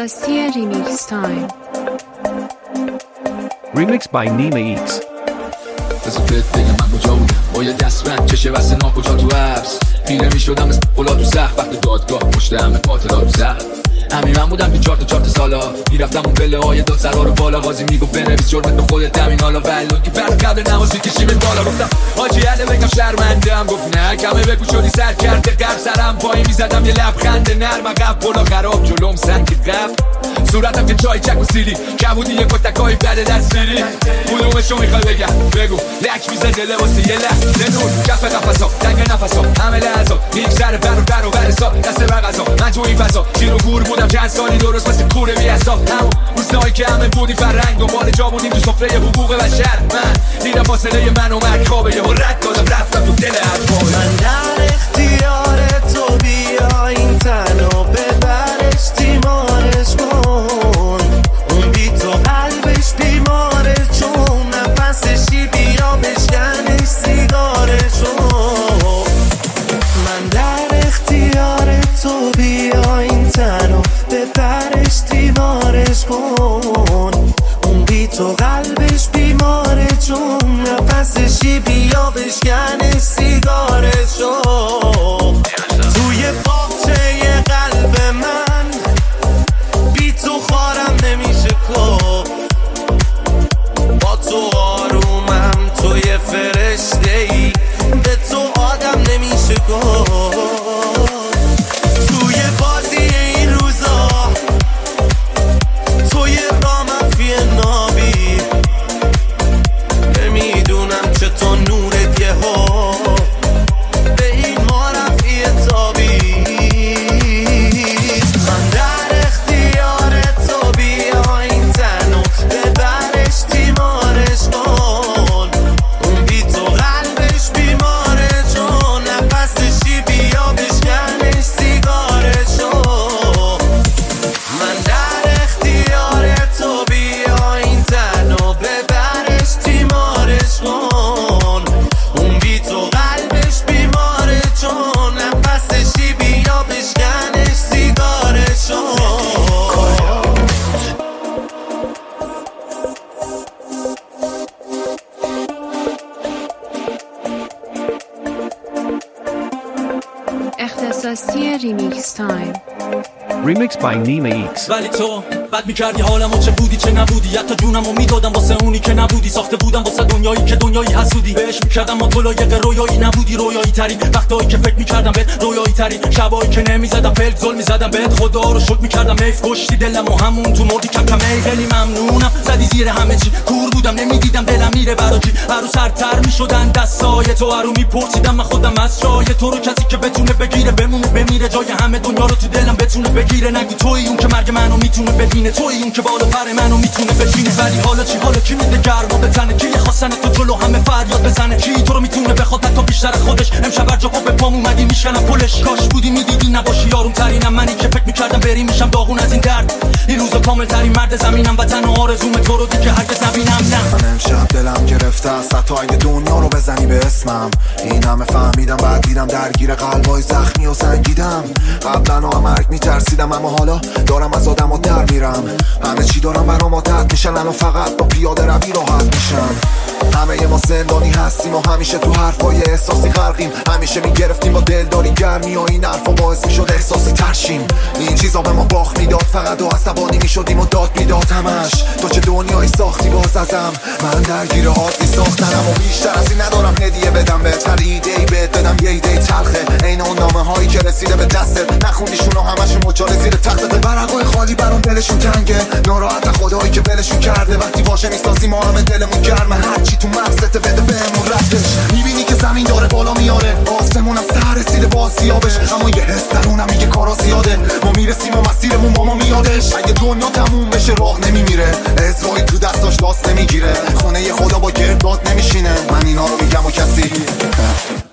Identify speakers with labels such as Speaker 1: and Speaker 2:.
Speaker 1: اختصاصی ریمیکس تایم.
Speaker 2: Remixed by Nima X.
Speaker 3: بذار بهت بگم من کجا بودم با یه دستبند چشه واسه ناکجا تو حبس پیره میشدم مثل اولا تو زخ وقت دادگاه پشت همه قاتلا تو زخ همین من بودم که چهار تا سالا میرفتم اون پله های داد سرا رو بالا قاضی میگو بنویس جرمت به خودت همین حالا ولون که برد قبل نمازی کشیمت بالا گفتم حاجی عله بگم شرمنده هم گفت نه کمه بگو شدی سر کرده قرب سرم پایین میزدم یه لبخنده نرم عقب بالا خراب جلوم سنگ قبل صورتم که چای چک و سیلی کبودی یه کتکای بده در سیری کدومشو میخوای بگم بگو لک میزنه لباسی یه لحظه نور کف قفصا تنگ نفسا همه لحظا میگذره بر و برسا دست بغضا من تو این فضا شیر و گور بودم چند سالی درست مثل کوره بی حساب همون روزنایی که همه بودی فرنگ دنبال جا بودیم تو سفره حقوق بشر من دیدم فاصله من و مرگ خوابه یهو رد دادم رفتم تو دل حرفای
Speaker 4: من در اختیار تو بیا این تنو ببرش تیمارش کن اون بی تو قلبش بیماره چون نفسشی بیا بشکنش سیگارشو من در اختیار تو بیا این تنو ببرش تیمارش کن اون بی تو قلبش بیماره چون نفسشی بیا بشکنش سیگارشو توی باغچه قلب من بی تو خارم نمیشه کن با تو آرومم تو یه فرشته ای به تو آدم نمیشه کن توی بازی این روزا توی رامفی نابی نمیدونم چطور نورت یه ها به این ما رفی تابی من در اختیار تو بیا این تنو ببرش تیمارش کن اون بی تو قلبش بیماره چون نفسشی بیا بشکنش سیگارشو من در اختیار تو بیا این تنو ببرش تیمارش کن اون بی تو قلبش بیماره چون نفسشی بیا بشکنش سیگارشو
Speaker 1: اختصاصی ریمیکس تایم.
Speaker 2: Remixed by Nima X.
Speaker 5: ولی تو بد میکردی حالمو چه بودی چه نبودی حتی جونمو میدادم واسه اونی که نبودی ساخته بودم واسه دنیایی که دنیایی حسودی بهش میکردم ما تو لایق رویایی نبودی رویایی ترین وقتایی که فکر میکردم بهت رویایی ترین شبایی که نمیزدم پلک زل میزدم بهت خدا رو شکر میکردم حیف کشتی دلمو همون تو مردی کم کم خیلی ممنونم زدی زیر همه چی کور بودم نمیدیدم دلم میره براجی هرو سرتر میشدن دستای تو هرو میپرسیدم من خودم از جای تو رو کسی که بتونه بگیره بمونه بمیره جای همه دنیا رو تو دلم بتونه بگیره نگو تویی اون که مرگ منو میتونه ببینه تویی اون که بالا پر منو میتونه بشینه ولی حالا چی حالا کی میده گرما بزنه کی خواستن تو جلو همه فریاد بزنه کی تو رو میتونه بخواد حتی بیشتر خودش امشب هر جا پا به پام اومدی میشکنم پلش کاش بودی میدیدی نباشی یارم ترینم منی که فکر میکردم بری میشم داغون از این درد این روزا کامل ترین مرد زمینم وطن و آرزوم تو رو دیگه هرگز نبینم نه
Speaker 6: من امشب دلم گرفته است حتی اگه دنیا رو بزنی به اسمم این همه فهمیدم بعد دیدم درگیر قلبای زخمی و سنگیدم قبلا و مرگ میترسیدم اما حالا دارم از آدم و در میرم همه چی دارم برام عادت میشن الان فقط با پیاده روی راحت میشم همه ما زندانی هستیم و همیشه تو حرفای احساسی غرقیم همیشه میگرفتیم با دلداری گرمی و این حرفا باعث میشد احساسی ترشیم این چیزا به ما باخت میداد فقط و عصبانی میشدیم و داد میداد همش تو چه دنیایی ساختی باز ازم من درگیر عادی ساختنم و بیشتر از این ندارم هدیه بدم بهت هر ایده‌ای بهت بدم یه ایده تلخه عین اون نامه هایی که رسیده به دستت نخوندیشون و همشون مچاله زیر تختت ورقای خالی برام دلشون تنگه ناراحت خدایی که ولشون کرده وقتی واژه میسازی ما همه دلمون گرمه هرچی تو مغزت بده بهمون ردش میبینی که زمین داره بالا میاره آسمونم سر رسیده با سیابش اما یه حس درونم میگه کارا زیاده ما میرسیم و مسیرمون با ما میادش اگه دنیا تموم بشه راه نمیمیره اسرائیل تو دستاش لاس نمیگیره خونه خدا با گردباد نمیشینه من اینا رو میگم و کسی